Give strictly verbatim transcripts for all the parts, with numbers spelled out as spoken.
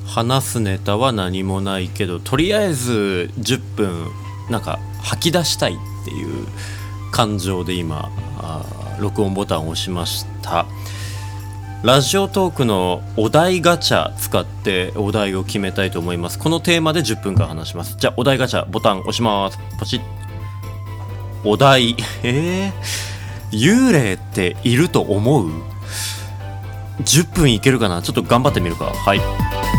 話すネタは何もないけど、とりあえずじゅっぷんなんか吐き出したいっていう感情で今あ録音ボタンを押しました。ラジオトークのお題ガチャ使ってお題を決めたいと思います。このテーマでじゅっぷんかん話します。じゃあお題ガチャボタン押します。ポチッ。お題えー、幽霊っていると思う？じゅっぷんいけるかな。ちょっと頑張ってみるか。はい。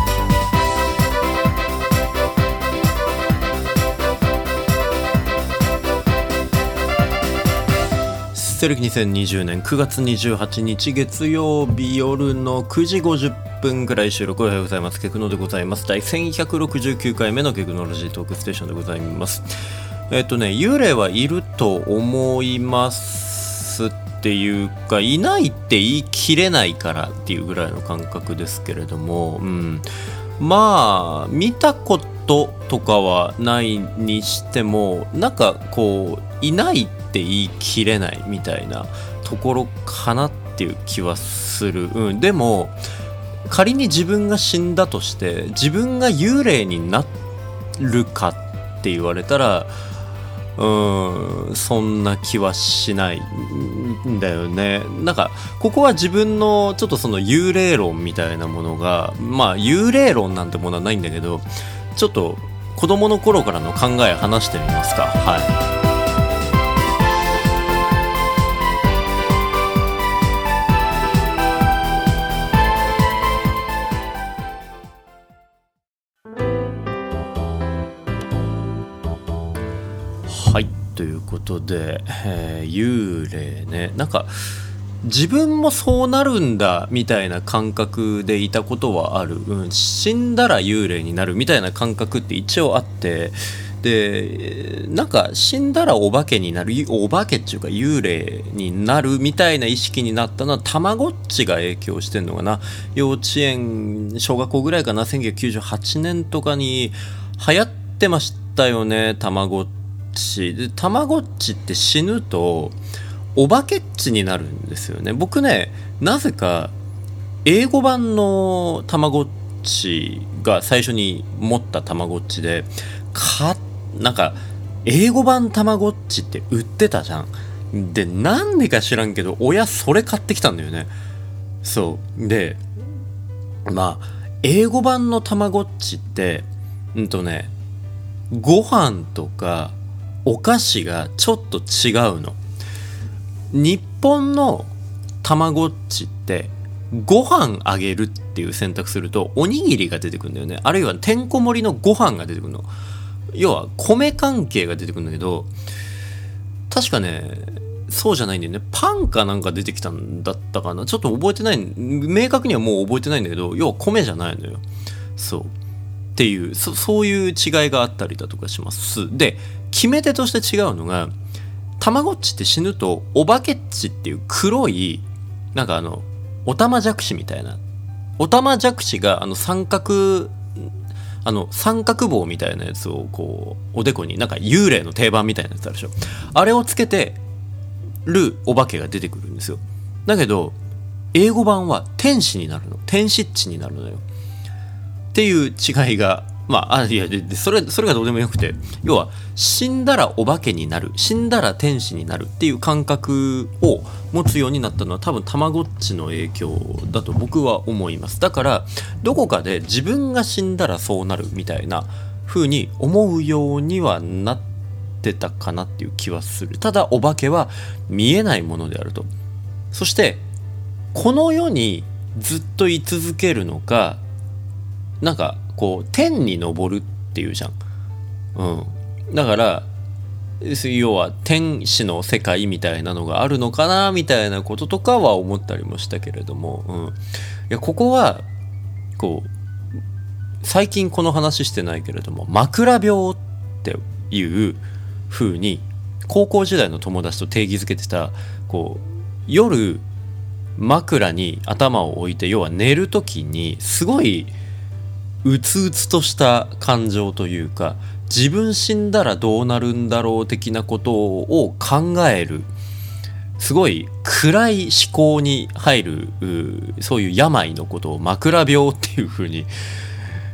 西暦にせんにじゅうねんくがつにじゅうはちにち月曜日夜のくじごじゅっぷんぐらい収録。おはようございます。ケクノでございます。第せんひゃくろくじゅうきゅうかいめのケクノロジートークステーションでございます。えっとね幽霊はいると思いますっていうか、いないって言い切れないからっていうぐらいの感覚ですけれども、うん、まあ見たこととかはないにしても、なんかこういないって言い切れないみたいなところかなっていう気はする、うん、でも仮に自分が死んだとして自分が幽霊になるかって言われたら、うーんそんな気はしないんだよね。なんかここは自分のちょっとその幽霊論みたいなものが、まあ幽霊論なんてものはないんだけど、ちょっと子供の頃からの考え話してみますか。はい。はいということで、えー、幽霊ね、なんか自分もそうなるんだみたいな感覚でいたことはある、うん、死んだら幽霊になるみたいな感覚って一応あって、でなんか死んだらお化けになる、お化けっていうか幽霊になるみたいな意識になったのはたまごっちが影響してんのかな。幼稚園小学校ぐらいかな、せんきゅうひゃくきゅうじゅうはちねんとかに流行ってましたよね、たまごっちで。たまごっちって死ぬとお化けっちになるんですよね。僕ね、なぜか英語版のたまごっちが最初に持ったたまごっちで、かなんか英語版たまごっちって売ってたじゃん。でなんでか知らんけど親それ買ってきたんだよね。そうで、まあ英語版のたまごっちってうんとねご飯とかお菓子がちょっと違うの。日本のたまごっちってご飯あげるっていう選択するとおにぎりが出てくるんだよね。あるいはてんこ盛りのご飯が出てくるの。要は米関係が出てくるんだけど、確かねそうじゃないんだよね。パンかなんか出てきたんだったかな、ちょっと覚えてない、明確にはもう覚えてないんだけど、要は米じゃないのよ。そうっていう、そ、そういう違いがあったりだとかします。で決め手として違うのが、たまごっちって死ぬとお化けっちっていう黒いなんかあのおたまじゃくしみたいな、おたまじゃくしがあの三角あの三角棒みたいなやつをこうおでこに、なんか幽霊の定番みたいなやつあるでしょ、あれをつけてるお化けが出てくるんですよ。だけど英語版は天使になるの、天使っちになるのよっていう違いが、まあ、あいやでそれそれがどうでもよくて、要は死んだらお化けになる、死んだら天使になるっていう感覚を持つようになったのは多分たまごっちの影響だと僕は思います。だからどこかで自分が死んだらそうなるみたいな風に思うようにはなってたかなっていう気はする。ただお化けは見えないものであると。そしてこの世にずっと居続けるのか、なんかこう天に昇るっていうじゃん、うん、だから要は天使の世界みたいなのがあるのかなみたいなこととかは思ったりもしたけれども、うん、いやここはこう最近この話してないけれども枕病っていう風に高校時代の友達と定義づけてた、こう夜枕に頭を置いて、要は寝るときにすごいうつうつとした感情というか、自分死んだらどうなるんだろう的なことを考える、すごい暗い思考に入る、そういう病のことを枕病っていう風に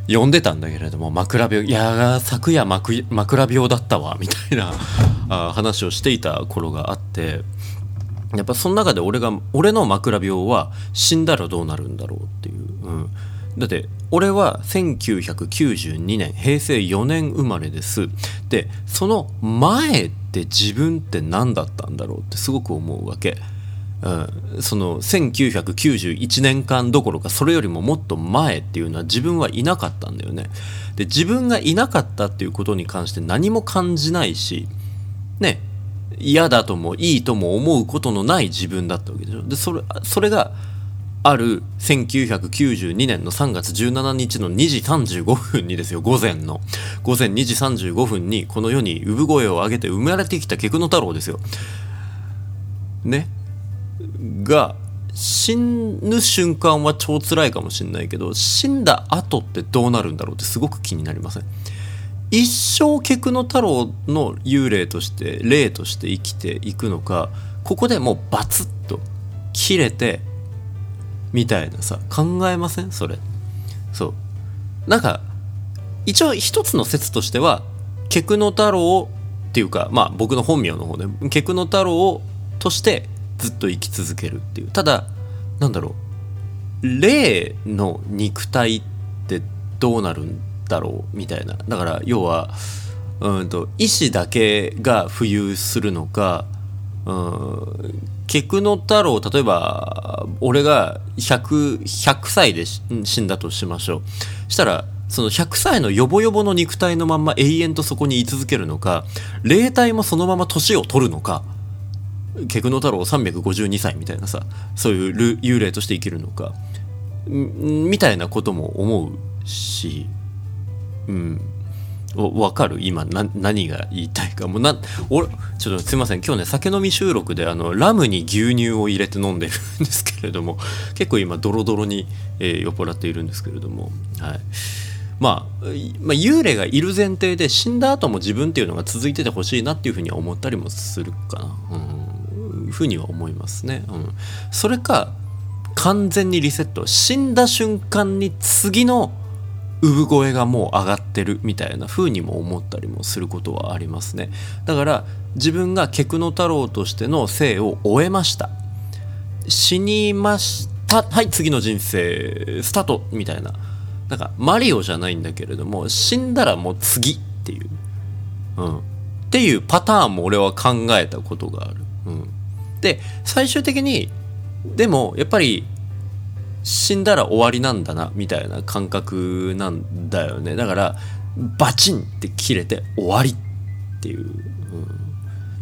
呼んでたんだけれども、枕病、いや昨夜枕枕病だったわみたいなあ話をしていた頃があって、やっぱその中で俺が俺の枕病は死んだらどうなるんだろうっていう、うん、だって俺はせんきゅうひゃくきゅうじゅうにねんへいせいよねん生まれです。でその前って自分って何だったんだろうってすごく思うわけ。うん、そのせんきゅうひゃくきゅうじゅういちねんかんどころかそれよりももっと前っていうのは自分はいなかったんだよね。で自分がいなかったっていうことに関して何も感じないしね、嫌だともいいとも思うことのない自分だったわけでしょ。でそれそれがあるせんきゅうひゃくきゅうじゅうにねんのさんがつじゅうしちにちのにじさんじゅうごふんにですよ、午前の午前にじさんじゅうごふんにこの世に産声を上げて生まれてきた菊野太郎ですよねが死ぬ瞬間は超辛いかもしれないけど、死んだ後ってどうなるんだろうってすごく気になりません？一生菊野太郎の幽霊として霊として生きていくのか、ここでもうバツッと切れてみたいなさ、考えません？それそうなんか一応一つの説としては菊野太郎っていうか、まあ僕の本名の方ね、菊野太郎としてずっと生き続けるっていう。ただなんだろう、霊の肉体ってどうなるんだろうみたいな。だから要はうんと意志だけが浮遊するのか、うん菊野太郎、例えば俺がひゃく、ひゃくさいで死んだとしましょう。したらそのひゃくさいのヨボヨボの肉体のまんま永遠とそこに居続けるのか、霊体もそのまま年を取るのか、菊野太郎さんびゃくごじゅうにさいみたいなさ、そういう幽霊として生きるのかみたいなことも思うし、うんわかる今な何が言いたいか。もうな俺ちょっとすいません、今日ね酒飲み収録であのラムに牛乳を入れて飲んでるんですけれども、結構今ドロドロに、えー、酔っ払っているんですけれども、はい、まあ、まあ幽霊がいる前提で死んだ後も自分っていうのが続いててほしいなっていうふうには思ったりもするかな、うん、ふうには思いますね、うん、それか完全にリセット、死んだ瞬間に次の産声がもう上がってるみたいな風にも思ったりもすることはありますね。だから自分が菊野太郎としての生を終えました、死にました、はい次の人生スタートみたいな、なんかマリオじゃないんだけれども死んだらもう次っていう、うん、っていうパターンも俺は考えたことがある、うん、で最終的にでもやっぱり死んだら終わりなんだなみたいな感覚なんだよね。だからバチンって切れて終わりっていう、うん、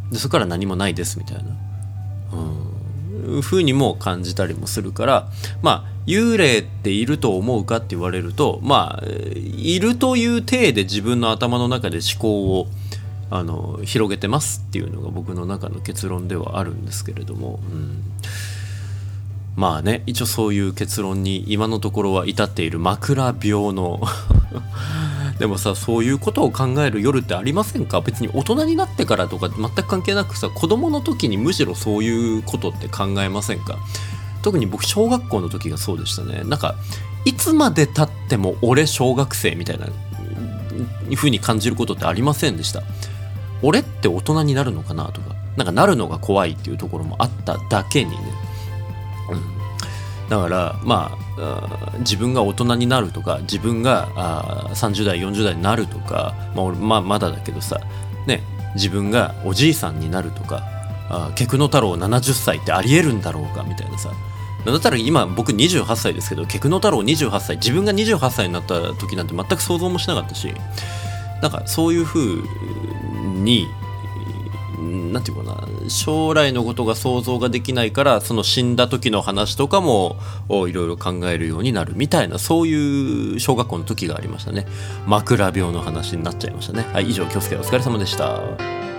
でそこから何もないですみたいな、うん、風にも感じたりもするから、まあ幽霊っていると思うかって言われると、まあいるという体で自分の頭の中で思考をあの広げてますっていうのが僕の中の結論ではあるんですけれども、うんまあね、一応そういう結論に今のところは至っている枕病のでもさ、そういうことを考える夜ってありませんか？別に大人になってからとか全く関係なくさ、子供の時にむしろそういうことって考えませんか？特に僕小学校の時がそうでしたね。なんかいつまで経っても俺小学生みたいな風に感じることってありませんでした。俺って大人になるのかなとか、なんかなるのが怖いっていうところもあっただけにね、うん、だからまあ自分が大人になるとか、自分があさんじゅうだいよんじゅうだいになるとか、まあ、俺まあまだだけどさね、自分がおじいさんになるとか、あ菊野太郎ななじゅっさいってありえるんだろうかみたいなさ。だったら今僕にじゅうはっさいですけど、菊野太郎にじゅうはっさい、自分がにじゅうはっさいになった時なんて全く想像もしなかったし、なんかそういう風になんていうかな、将来のことが想像ができないから、その死んだ時の話とかもいろいろ考えるようになるみたいな、そういう小学校の時がありましたね。枕病の話になっちゃいましたね。はい、以上、京介お疲れ様でした。